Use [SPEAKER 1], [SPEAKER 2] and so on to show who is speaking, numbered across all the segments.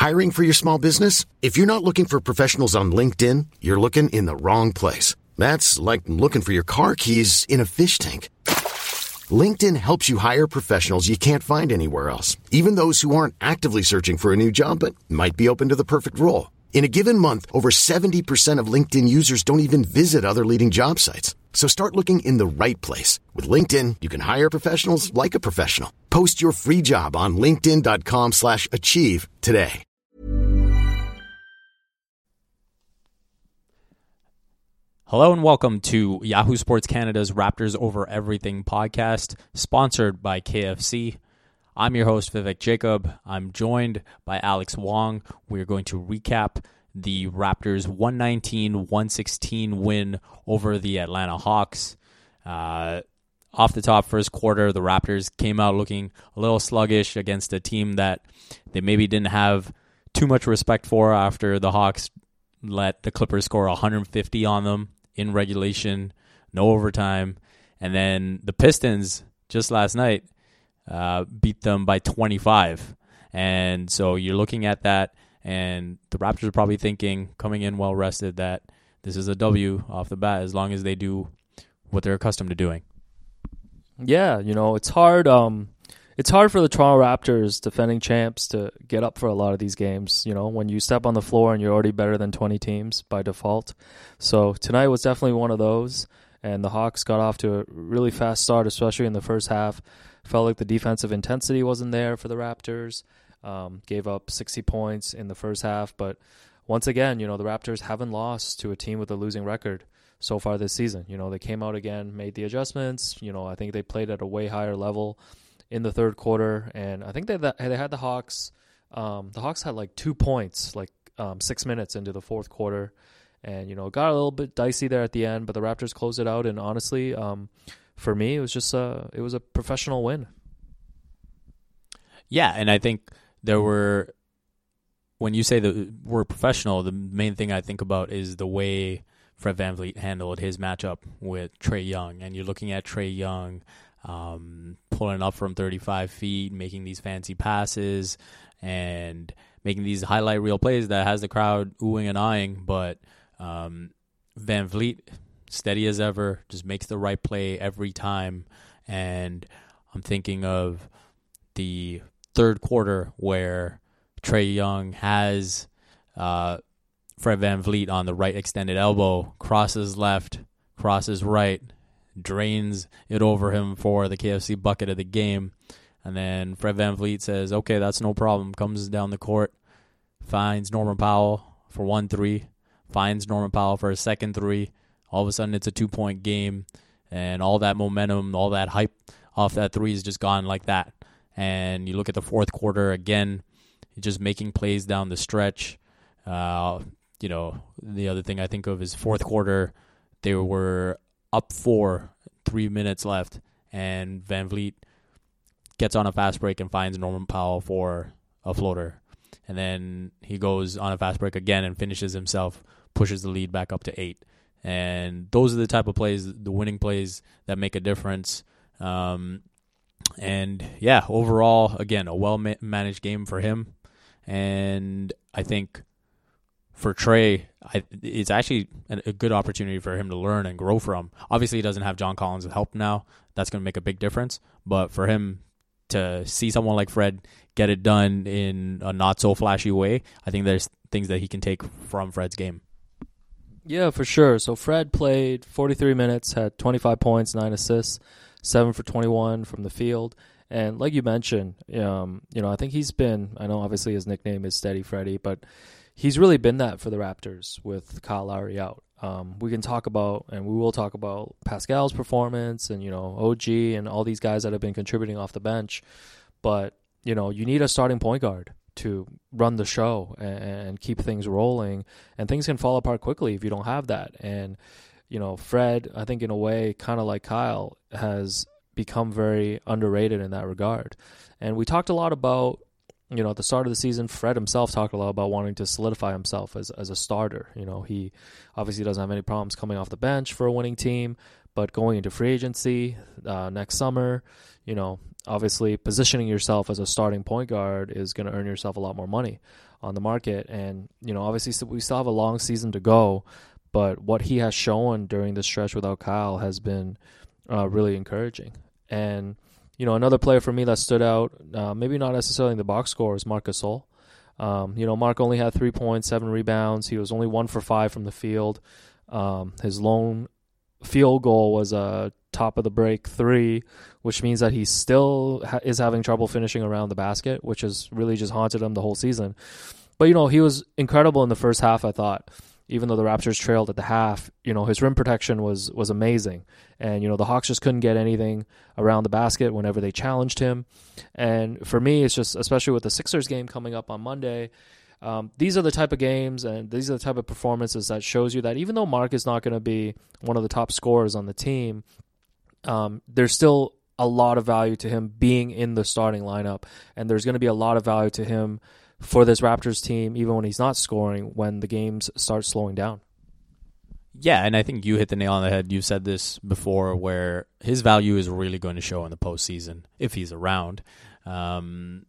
[SPEAKER 1] Hiring for your small business? If you're not looking for professionals on LinkedIn, you're looking in the wrong place. That's like looking for your car keys in a fish tank. LinkedIn helps you hire professionals you can't find anywhere else, even those who aren't actively searching for a new job but might be open to the perfect role. In a given month, over 70% of LinkedIn users don't even visit other leading job sites. So start looking in the right place. With LinkedIn, you can hire professionals like a professional. Post your free job on linkedin.com/achieve today.
[SPEAKER 2] Hello and welcome to Yahoo Sports Canada's Raptors Over Everything podcast, sponsored by KFC. I'm your host, Vivek Jacob. I'm joined by Alex Wong. We're going to recap the Raptors' 119-116 win over the Atlanta Hawks. Off the top, first quarter, the Raptors came out looking a little sluggish against a team that they maybe didn't have too much respect for after the Hawks let the Clippers score 150 on them in regulation, no overtime. And then the Pistons, just last night, beat them by 25. And so you're looking at that, and the Raptors are probably thinking, coming in well-rested, that this is a W off the bat as long as they do what they're accustomed to doing.
[SPEAKER 3] Yeah, it's hard. It's hard for the Toronto Raptors, defending champs, to get up for a lot of these games. When you step on the floor and you're already better than 20 teams by default. So tonight was definitely one of those, and the Hawks got off to a really fast start, especially in the first half. Felt like the defensive intensity wasn't there for the Raptors. Gave up 60 points in the first half, but once again, the Raptors haven't lost to a team with a losing record so far this season. They came out again, made the adjustments. I think they played at a way higher level in the third quarter, and I think they had the Hawks. The Hawks had like 2 points, 6 minutes into the fourth quarter, and got a little bit dicey there at the end. But the Raptors closed it out, and honestly, for me, it was just it was a professional win.
[SPEAKER 2] Yeah, and I think when you say the word professional, the main thing I think about is the way Fred VanVleet handled his matchup with Trae Young, and you're looking at Trae Young pulling up from 35 feet, making these fancy passes, and making these highlight reel plays that has the crowd oohing and eyeing. But VanVleet, steady as ever, just makes the right play every time. And I'm thinking of the third quarter where Trae Young has Fred VanVleet on the right extended elbow, crosses left, crosses right, drains it over him for the KFC bucket of the game. And then Fred VanVleet says, okay, that's no problem. Comes down the court, finds Norman Powell for 1-3, finds Norman Powell for a second 3. All of a sudden, it's a 2-point game, and all that momentum, all that hype off that 3 is just gone like that. And you look at the fourth quarter again, just making plays down the stretch. The other thing I think of is fourth quarter, they were up 4, 3 minutes left, and VanVleet gets on a fast break and finds Norman Powell for a floater. And then he goes on a fast break again and finishes himself, pushes the lead back up to 8. And those are the type of plays, the winning plays that make a difference. And yeah, overall, again, a well-managed game for him. And I think for Trae, it's actually a good opportunity for him to learn and grow from. Obviously, he doesn't have John Collins' help now. That's going to make a big difference. But for him to see someone like Fred get it done in a not-so-flashy way, I think there's things that he can take from Fred's game.
[SPEAKER 3] Yeah, for sure. So Fred played 43 minutes, had 25 points, 9 assists, 7 for 21 from the field. And like you mentioned, I think he's been, I know obviously his nickname is Steady Freddy, but he's really been that for the Raptors with Kyle Lowry out. We can talk about, and we will talk about, Pascal's performance and, OG and all these guys that have been contributing off the bench. But, you need a starting point guard to run the show and keep things rolling. And things can fall apart quickly if you don't have that. And, Fred, I think in a way, kind of like Kyle, has become very underrated in that regard. And we talked a lot about, at the start of the season, Fred himself talked a lot about wanting to solidify himself as a starter. He obviously doesn't have any problems coming off the bench for a winning team, but going into free agency next summer, obviously positioning yourself as a starting point guard is going to earn yourself a lot more money. on the market. And, obviously we still have a long season to go, but what he has shown during this stretch without Kyle has been really encouraging. And, another player for me that stood out, maybe not necessarily in the box score, is Marc Gasol. Mark only had 3 points, 7 rebounds. He was only 1 for 5 from the field. His lone field goal was a top of the break 3, which means that he still is having trouble finishing around the basket, which has really just haunted him the whole season. But, he was incredible in the first half, I thought. Even though the Raptors trailed at the half, his rim protection was amazing. And, the Hawks just couldn't get anything around the basket whenever they challenged him. And for me, it's just, especially with the Sixers game coming up on Monday, these are the type of games and these are the type of performances that shows you that even though Mark is not going to be one of the top scorers on the team, there's still a lot of value to him being in the starting lineup. And there's going to be a lot of value to him for this Raptors team, even when he's not scoring, when the games start slowing down.
[SPEAKER 2] Yeah, and I think you hit the nail on the head. You've said this before, where his value is really going to show in the postseason if he's around. And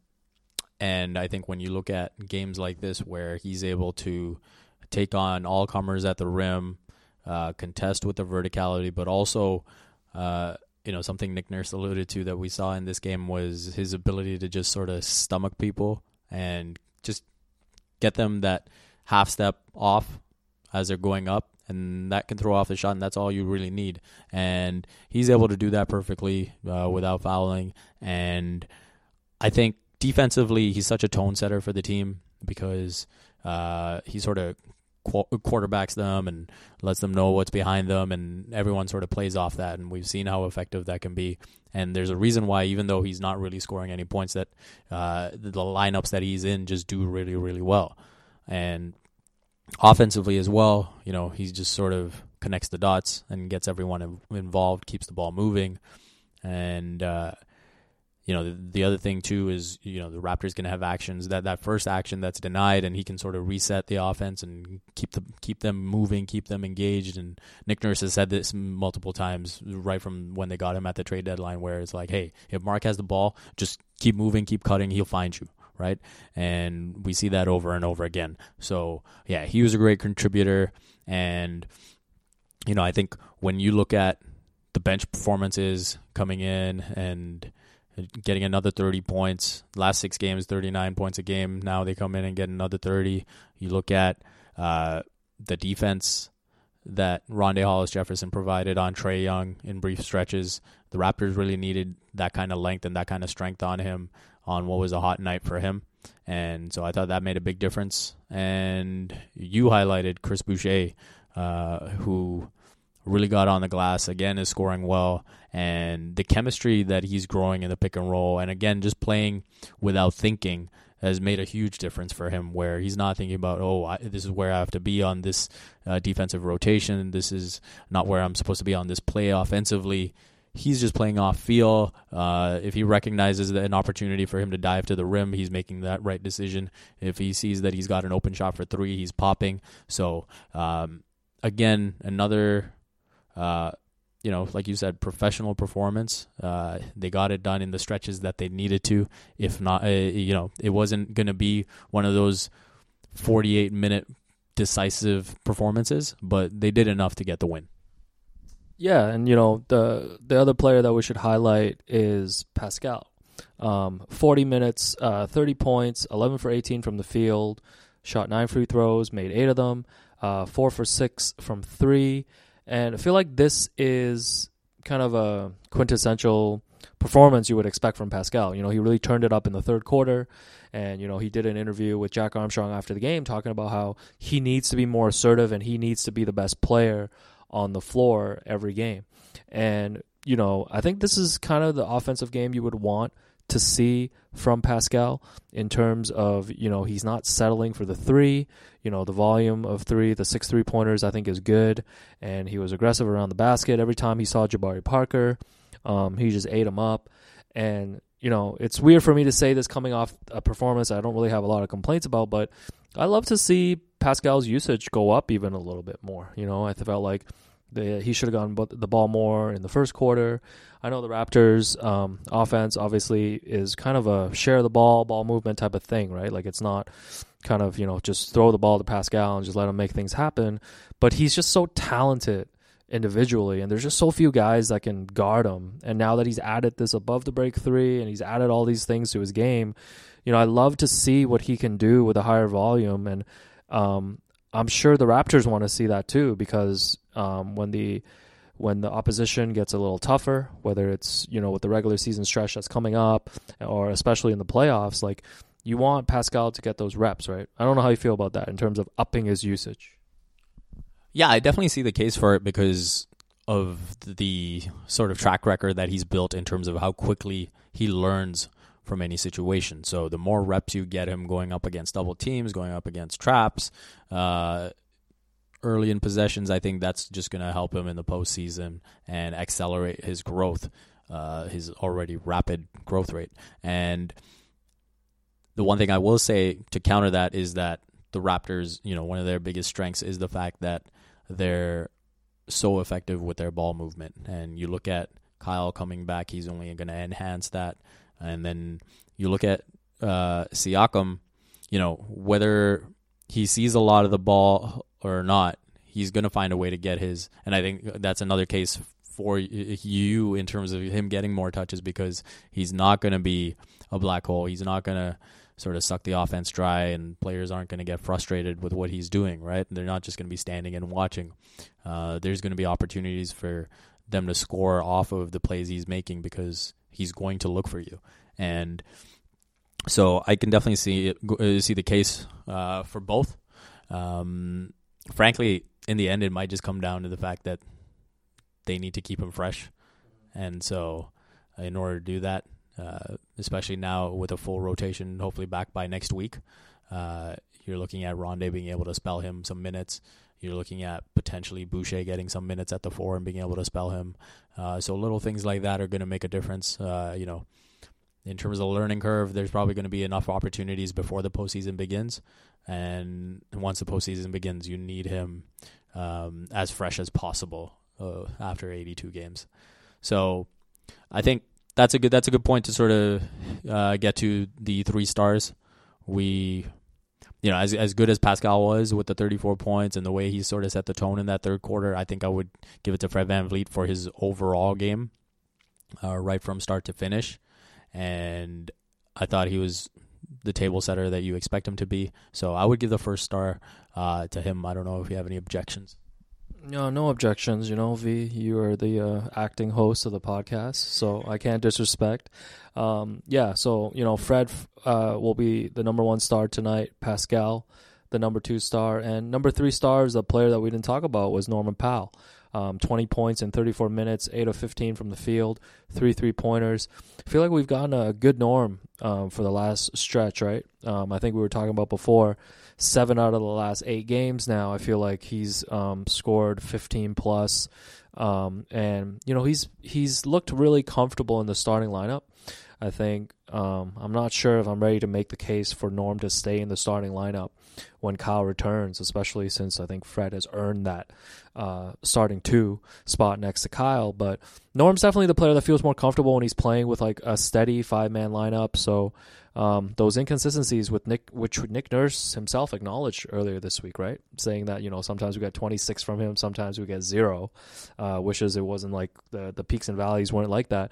[SPEAKER 2] I think when you look at games like this where he's able to take on all comers at the rim, contest with the verticality, but also something Nick Nurse alluded to that we saw in this game was his ability to just sort of stomach people and just get them that half step off as they're going up, and that can throw off the shot, and that's all you really need. And he's able to do that perfectly without fouling. And I think defensively, he's such a tone setter for the team because he sort of quarterbacks them and lets them know what's behind them, and everyone sort of plays off that, and we've seen how effective that can be. And there's a reason why, even though he's not really scoring any points, that the lineups that he's in just do really, really well. And offensively as well, he just sort of connects the dots and gets everyone involved, keeps the ball moving. And the other thing too is, the Raptors going to have actions, that first action that's denied, and he can sort of reset the offense and keep them moving, keep them engaged. And Nick Nurse has said this multiple times right from when they got him at the trade deadline, where it's like, hey, if Mark has the ball, just keep moving, keep cutting, he'll find you, right? And we see that over and over again. So yeah, he was a great contributor. And I think when you look at the bench performances coming in and getting another 30 points. Last 6 games, 39 points a game. Now they come in and get another 30. You look at the defense that Rondae Hollis-Jefferson provided on Trae Young in brief stretches. The Raptors really needed that kind of length and that kind of strength on him on what was a hot night for him. And so I thought that made a big difference. And you highlighted Chris Boucher, who really got on the glass, again, is scoring well, and the chemistry that he's growing in the pick and roll, and again, just playing without thinking, has made a huge difference for him, where he's not thinking about, this is where I have to be on this defensive rotation, this is not where I'm supposed to be on this play offensively. He's just playing off feel. If he recognizes an opportunity for him to dive to the rim, he's making that right decision. If he sees that he's got an open shot for 3, he's popping. So, again, another like you said, professional performance. They got it done in the stretches that they needed to. If not, it wasn't going to be one of those 48-minute decisive performances, but they did enough to get the win.
[SPEAKER 3] Yeah, and the other player that we should highlight is Pascal. 40 minutes, 30 points, 11 for 18 from the field, shot 9 free throws, made 8 of them, 4 for 6 from 3. And I feel like this is kind of a quintessential performance you would expect from Pascal. He really turned it up in the third quarter. And, he did an interview with Jack Armstrong after the game talking about how he needs to be more assertive and he needs to be the best player on the floor every game. And, I think this is kind of the offensive game you would want to see from Pascal in terms of, he's not settling for the 3. The volume of 3, the 6 3-pointers, I think is good. And he was aggressive around the basket. Every time he saw Jabari Parker, he just ate him up. And, it's weird for me to say this coming off a performance I don't really have a lot of complaints about, but I love to see Pascal's usage go up even a little bit more. I felt like he should have gotten the ball more in the first quarter. I know the Raptors offense obviously is kind of a share the ball movement type of thing, right? Like it's not kind of, just throw the ball to Pascal and just let him make things happen. But he's just so talented individually, and there's just so few guys that can guard him. And now that he's added this above the break three and he's added all these things to his game, I love to see what he can do with a higher volume. And I'm sure the Raptors want to see that too, because when the opposition gets a little tougher, whether it's, with the regular season stretch that's coming up or especially in the playoffs, like you want Pascal to get those reps, right? I don't know how you feel about that in terms of upping his usage.
[SPEAKER 2] Yeah, I definitely see the case for it because of the sort of track record that he's built in terms of how quickly he learns from any situation. So the more reps you get him going up against double teams, going up against traps, early in possessions, I think that's just going to help him in the postseason and accelerate his growth, his already rapid growth rate. And the one thing I will say to counter that is that the Raptors, one of their biggest strengths is the fact that they're so effective with their ball movement. And you look at Kyle coming back, he's only going to enhance that. And then you look at Siakam, whether he sees a lot of the ball or not, he's going to find a way to get his. And I think that's another case for you in terms of him getting more touches, because he's not going to be a black hole. He's not going to sort of suck the offense dry, and players aren't going to get frustrated with what he's doing, right? They're not just going to be standing and watching. There's going to be opportunities for them to score off of the plays he's making because he's going to look for you. And so I can definitely see the case for both. Frankly, in the end, it might just come down to the fact that they need to keep him fresh. And so in order to do that, especially now with a full rotation, hopefully back by next week, you're looking at Rondé being able to spell him some minutes. You're looking at potentially Boucher getting some minutes at the 4 and being able to spell him. So little things like that are going to make a difference. In terms of the learning curve, there's probably going to be enough opportunities before the postseason begins. And once the postseason begins, you need him as fresh as possible after 82 games. So I think that's a good point to sort of get to the 3 stars. We, as good as Pascal was with the 34 points and the way he sort of set the tone in that third quarter, I think I would give it to Fred VanVleet for his overall game, right from start to finish. And I thought he was the table setter that you expect him to be. So I would give the first star to him. I don't know if you have any objections.
[SPEAKER 3] No objections. V, you are the acting host of the podcast, so I can't disrespect. So, Fred will be the number 1 star tonight. Pascal, the number 2 star. And number 3 star is a player that we didn't talk about, was Norman Powell. 20 points in 34 minutes, 8 of 15 from the field, 3 3-pointers. I feel like we've gotten a good Norm for the last stretch, right? I think we were talking about before, 7 out of the last 8 games now, I feel like he's scored 15 plus. And, he's looked really comfortable in the starting lineup. I think I'm not sure if I'm ready to make the case for Norm to stay in the starting lineup when Kyle returns, especially since I think Fred has earned that starting 2 spot next to Kyle. But Norm's definitely the player that feels more comfortable when he's playing with like a steady 5-man lineup. So those inconsistencies with which Nick Nurse himself acknowledged earlier this week, right? Saying that, sometimes we get 26 from him, sometimes we get 0. Wishes it wasn't like the peaks and valleys weren't like that.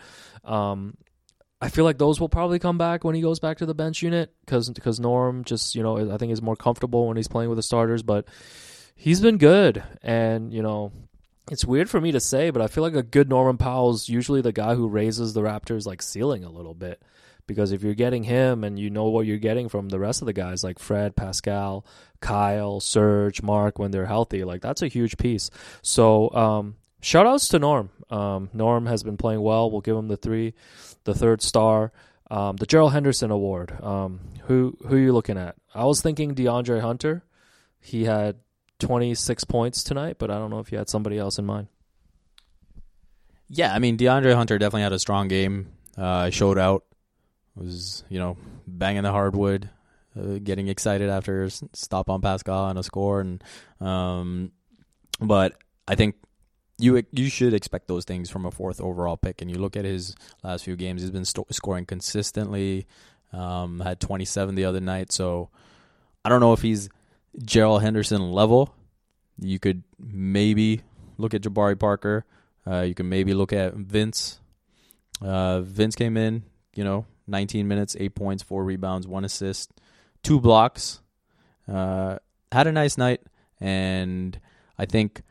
[SPEAKER 3] I feel like those will probably come back when he goes back to the bench unit because Norm just, I think is more comfortable when he's playing with the starters, but he's been good. And, it's weird for me to say, but I feel like a good Norman Powell's usually the guy who raises the Raptors like ceiling a little bit, because if you're getting him and you know what you're getting from the rest of the guys like Fred, Pascal, Kyle, Serge, Mark, when they're healthy, like that's a huge piece. So, shout outs to Norm. Norm has been playing well. We'll give him the 3rd star. The Gerald Henderson Award. Who are you looking at? I was thinking DeAndre Hunter. He had 26 points tonight, but I don't know if you had somebody else in mind.
[SPEAKER 2] Yeah, I mean, DeAndre Hunter definitely had a strong game. Showed out. Was, banging the hardwood, getting excited after stop on Pascal and a score. And but I think, you should expect those things from a 4th overall pick. And you look at his last few games, he's been scoring consistently. Had 27 the other night. So I don't know if he's Gerald Henderson level. You could maybe look at Jabari Parker. You can maybe look at Vince. Vince came in, 19 minutes, 8 points, 4 rebounds, 1 assist, 2 blocks. Had a nice night. And I think,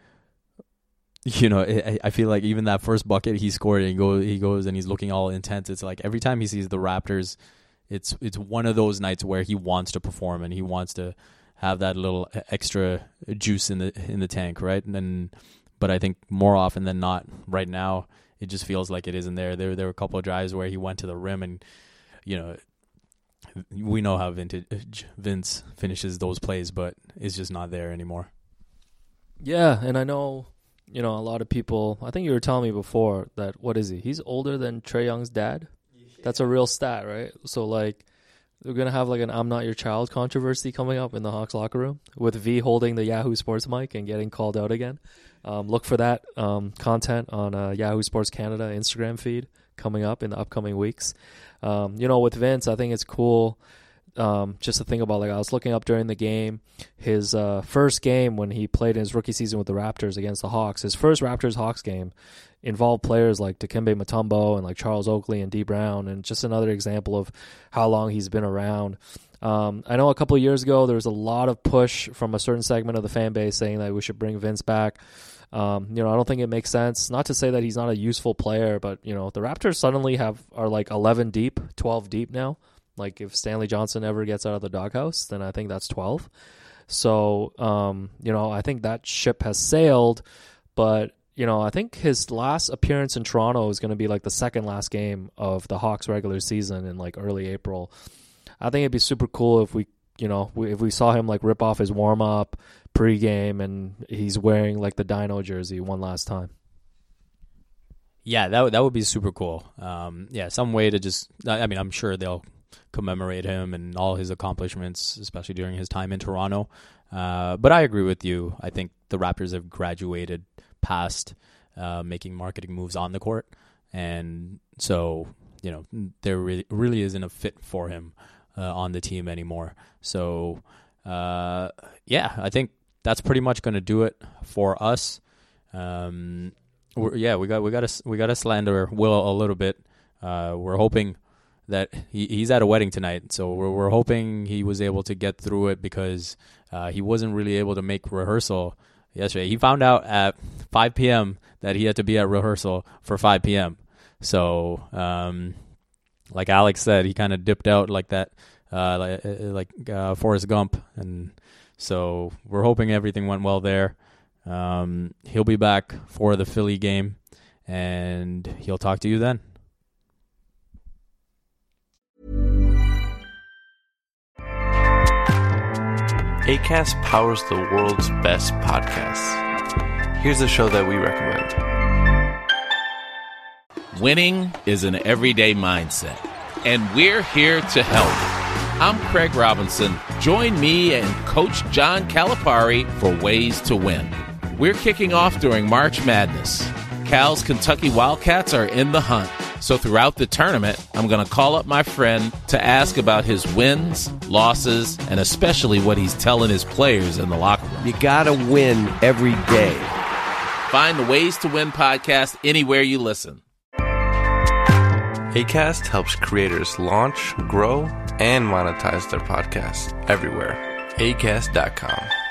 [SPEAKER 2] I feel like even that first bucket he scored, and he goes and he's looking all intense. It's like every time he sees the Raptors, it's one of those nights where he wants to perform and he wants to have that little extra juice in the tank, right? But I think more often than not, right now, it just feels like it isn't there. There were a couple of drives where he went to the rim, and we know how Vince finishes those plays, but it's just not there anymore.
[SPEAKER 3] Yeah, and I know, a lot of people, I think you were telling me before that, what is he? He's older than Trae Young's dad? That's a real stat, right? So, we're going to have, an I'm Not Your Child controversy coming up in the Hawks locker room with V holding the Yahoo Sports mic and getting called out again. Look for that content on Yahoo Sports Canada Instagram feed coming up in the upcoming weeks. With Vince, I think it's cool just to think about, I was looking up during the game, his first game when he played in his rookie season with the Raptors against the Hawks, his first Raptors-Hawks game involved players like Dikembe Mutombo and Charles Oakley and D. Brown, and just another example of how long he's been around. I know a couple of years ago there was a lot of push from a certain segment of the fan base saying that we should bring Vince back. I don't think it makes sense. Not to say that he's not a useful player, but the Raptors suddenly are 11 deep, 12 deep now. If Stanley Johnson ever gets out of the doghouse, then I think that's 12. So, I think that ship has sailed, but I think his last appearance in Toronto is going to be the second last game of the Hawks regular season in early April. I think it'd be super cool if we saw him rip off his warm up pregame and he's wearing the Dino jersey one last time.
[SPEAKER 2] Yeah, that would be super cool. Some way to just, I'm sure they'll commemorate him and all his accomplishments, especially during his time in Toronto. But I agree with you. I think the Raptors have graduated past making marketing moves on the court, and so there really isn't a fit for him on the team anymore. So I think that's pretty much going to do it for us. We got to slander Will a little bit. We're hoping that he's at a wedding tonight, so we're hoping he was able to get through it because he wasn't really able to make rehearsal yesterday. He found out at 5 p.m. that he had to be at rehearsal for 5 p.m. So, like Alex said, he kind of dipped out like that, Forrest Gump. And so we're hoping everything went well there. He'll be back for the Philly game, and he'll talk to you then.
[SPEAKER 4] Acast powers the world's best podcasts. Here's a show that we recommend.
[SPEAKER 5] Winning is an everyday mindset, and we're here to help. I'm Craig Robinson. Join me and Coach John Calipari for Ways to Win. We're kicking off during March Madness. Cal's Kentucky Wildcats are in the hunt. So throughout the tournament, I'm going to call up my friend to ask about his wins, losses, and especially what he's telling his players in the locker room.
[SPEAKER 6] You got to win every day.
[SPEAKER 5] Find the Ways to Win podcast anywhere you listen.
[SPEAKER 4] Acast helps creators launch, grow, and monetize their podcasts everywhere. Acast.com.